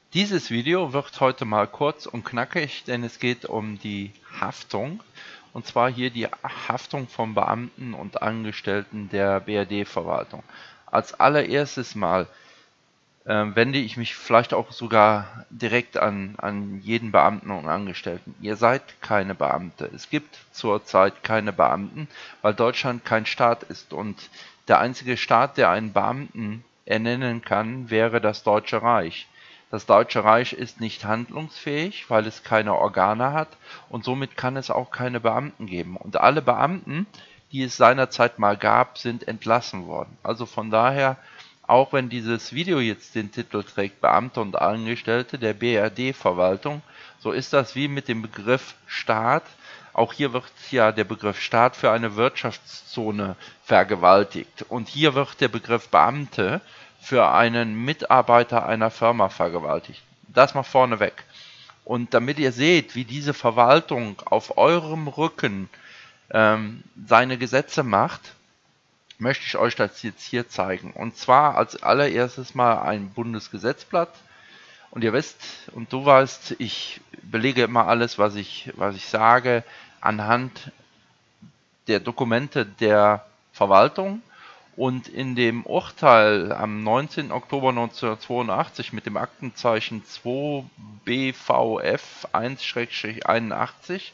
Dieses Video wird heute mal kurz und knackig, denn es geht um die Haftung. Und zwar hier die Haftung von Beamten und Angestellten der BRD-Verwaltung. Als allererstes mal wende ich mich vielleicht auch sogar direkt an jeden Beamten und Angestellten. Ihr seid keine Beamte. Es gibt zurzeit keine Beamten, weil Deutschland kein Staat ist. Und der einzige Staat, der einen Beamten ernennen kann, wäre das Deutsche Reich. Das Deutsche Reich ist nicht handlungsfähig, weil es keine Organe hat und somit kann es auch keine Beamten geben. Und alle Beamten, die es seinerzeit mal gab, sind entlassen worden. Also von daher, auch wenn dieses Video jetzt den Titel trägt, Beamte und Angestellte der BRD-Verwaltung, so ist das wie mit dem Begriff Staat. Auch hier wird ja der Begriff Staat für eine Wirtschaftszone vergewaltigt. Und hier wird der Begriff Beamte für einen Mitarbeiter einer Firma vergewaltigt. Das mal vorneweg. Und damit ihr seht, wie diese Verwaltung auf eurem Rücken seine Gesetze macht, möchte ich euch das jetzt hier zeigen. Und zwar als allererstes mal ein Bundesgesetzblatt. Und ihr wisst und du weißt, ich belege immer alles, was ich sage, anhand der Dokumente der Verwaltung. Und in dem Urteil am 19. Oktober 1982 mit dem Aktenzeichen 2 BVF 1-81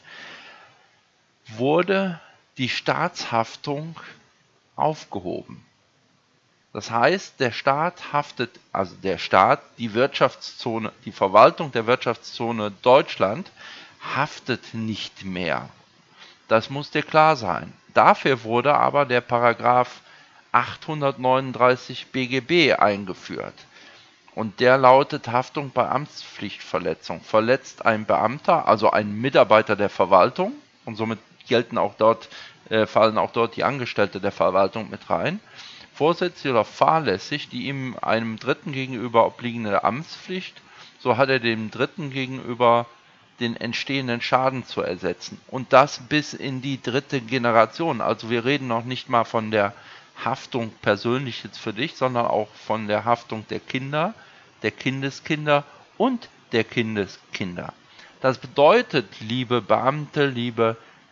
wurde die Staatshaftung aufgehoben. Das heißt, der Staat haftet, also der Staat, die Wirtschaftszone, die Verwaltung der Wirtschaftszone Deutschland haftet nicht mehr. Das muss dir klar sein. Dafür wurde aber der Paragraph 839 BGB eingeführt. Und der lautet Haftung bei Amtspflichtverletzung. Verletzt ein Beamter, also ein Mitarbeiter der Verwaltung, und somit fallen auch dort die Angestellte der Verwaltung mit rein, vorsätzlich oder fahrlässig die ihm einem Dritten gegenüber obliegende Amtspflicht, so hat er dem Dritten gegenüber den entstehenden Schaden zu ersetzen. Und das bis in die dritte Generation. Also wir reden noch nicht mal von der Haftung persönlich jetzt für dich, sondern auch von der Haftung der Kinder, der Kindeskinder und der Kindeskinder. Das bedeutet, liebe Beamte, liebe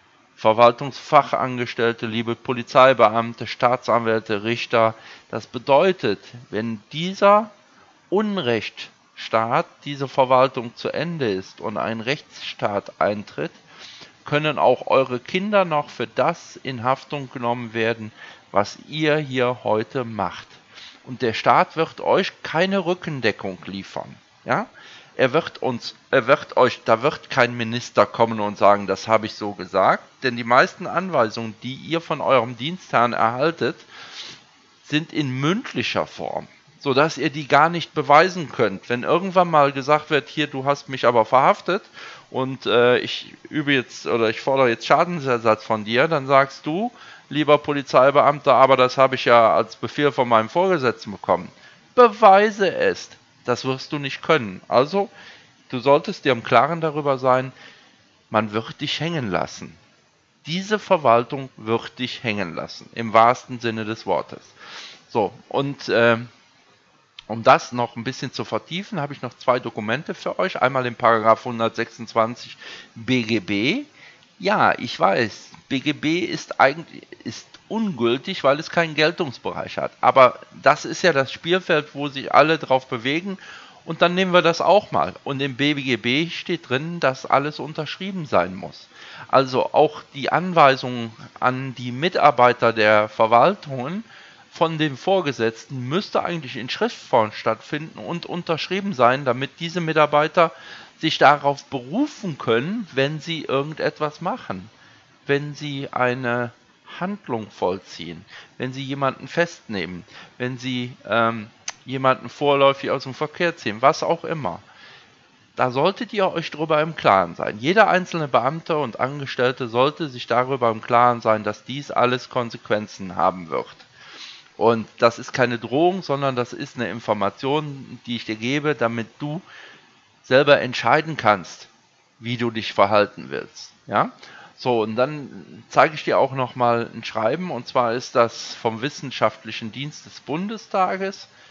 Verwaltungsfachangestellte, liebe Polizeibeamte, Staatsanwälte, Richter, das bedeutet, wenn dieser Unrechtsstaat, diese Verwaltung zu Ende ist und ein Rechtsstaat eintritt, können auch eure Kinder noch für das in Haftung genommen werden, was ihr hier heute macht. Und der Staat wird euch keine Rückendeckung liefern. Ja? Er wird euch, da wird kein Minister kommen und sagen, das habe ich so gesagt, denn die meisten Anweisungen, die ihr von eurem Dienstherrn erhaltet, sind in mündlicher Form, sodass ihr die gar nicht beweisen könnt. Wenn irgendwann mal gesagt wird, hier, du hast mich aber verhaftet und ich fordere jetzt Schadensersatz von dir, dann sagst du, lieber Polizeibeamter, aber das habe ich ja als Befehl von meinem Vorgesetzten bekommen. Beweise es. Das wirst du nicht können. Also, du solltest dir im Klaren darüber sein, man wird dich hängen lassen. Diese Verwaltung wird dich hängen lassen, im wahrsten Sinne des Wortes. So, und um das noch ein bisschen zu vertiefen, habe ich noch zwei Dokumente für euch. Einmal den Paragraph 126 BGB. Ja, ich weiß, BGB ist ungültig, weil es keinen Geltungsbereich hat. Aber das ist ja das Spielfeld, wo sich alle drauf bewegen. Und dann nehmen wir das auch mal. Und im BGB steht drin, dass alles unterschrieben sein muss. Also auch die Anweisungen an die Mitarbeiter der Verwaltungen von dem Vorgesetzten müsste eigentlich in Schriftform stattfinden und unterschrieben sein, damit diese Mitarbeiter sich darauf berufen können, wenn sie irgendetwas machen, wenn sie eine Handlung vollziehen, wenn sie jemanden festnehmen, wenn sie jemanden vorläufig aus dem Verkehr ziehen, was auch immer. Da solltet ihr euch darüber im Klaren sein. Jeder einzelne Beamte und Angestellte sollte sich darüber im Klaren sein, dass dies alles Konsequenzen haben wird. Und das ist keine Drohung, sondern das ist eine Information, die ich dir gebe, damit du selber entscheiden kannst, wie du dich verhalten willst. Ja? So, und dann zeige ich dir auch nochmal ein Schreiben, und zwar ist das vom Wissenschaftlichen Dienst des Bundestages.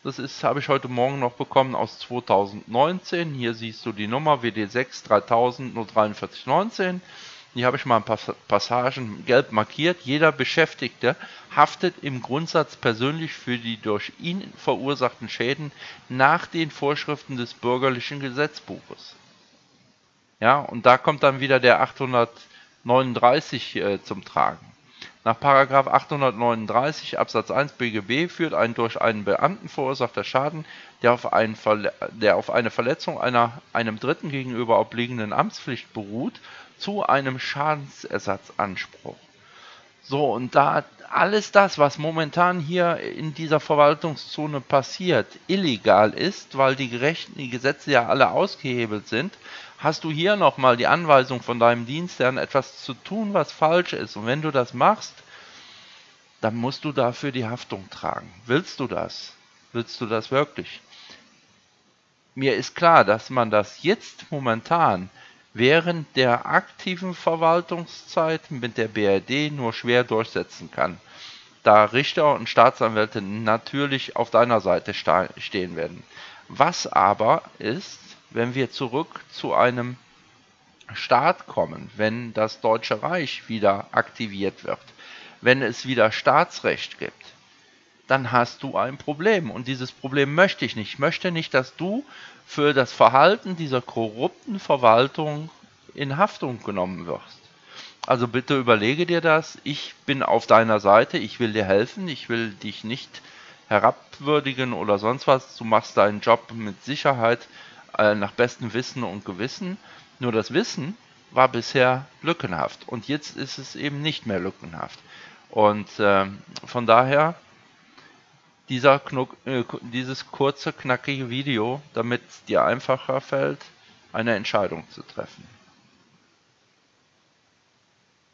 habe ich heute Morgen noch bekommen aus 2019. Hier siehst du die Nummer WD6 3000 04319. Hier habe ich mal ein paar Passagen gelb markiert. Jeder Beschäftigte haftet im Grundsatz persönlich für die durch ihn verursachten Schäden nach den Vorschriften des bürgerlichen Gesetzbuches. Ja, und da kommt dann wieder der 839 zum Tragen. Nach § 839 Absatz 1 BGB führt ein durch einen Beamten verursachter Schaden, der auf eine Verletzung einem Dritten gegenüber obliegenden Amtspflicht beruht, zu einem Schadensersatzanspruch. So, und da alles das, was momentan hier in dieser Verwaltungszone passiert, illegal ist, weil die Gesetze ja alle ausgehebelt sind, hast du hier nochmal die Anweisung von deinem Dienstherrn, etwas zu tun, was falsch ist. Und wenn du das machst, dann musst du dafür die Haftung tragen. Willst du das? Willst du das wirklich? Mir ist klar, dass man das jetzt momentan während der aktiven Verwaltungszeit mit der BRD nur schwer durchsetzen kann, da Richter und Staatsanwälte natürlich auf deiner Seite stehen werden. Was aber ist, wenn wir zurück zu einem Staat kommen, wenn das Deutsche Reich wieder aktiviert wird, wenn es wieder Staatsrecht gibt, dann hast du ein Problem. Und dieses Problem möchte ich nicht. Ich möchte nicht, dass du für das Verhalten dieser korrupten Verwaltung in Haftung genommen wirst. Also bitte überlege dir das. Ich bin auf deiner Seite. Ich will dir helfen. Ich will dich nicht herabwürdigen oder sonst was. Du machst deinen Job mit Sicherheit nach bestem Wissen und Gewissen. Nur das Wissen war bisher lückenhaft. Und jetzt ist es eben nicht mehr lückenhaft. Und von daher dieses kurze, knackige Video, damit es dir einfacher fällt, eine Entscheidung zu treffen.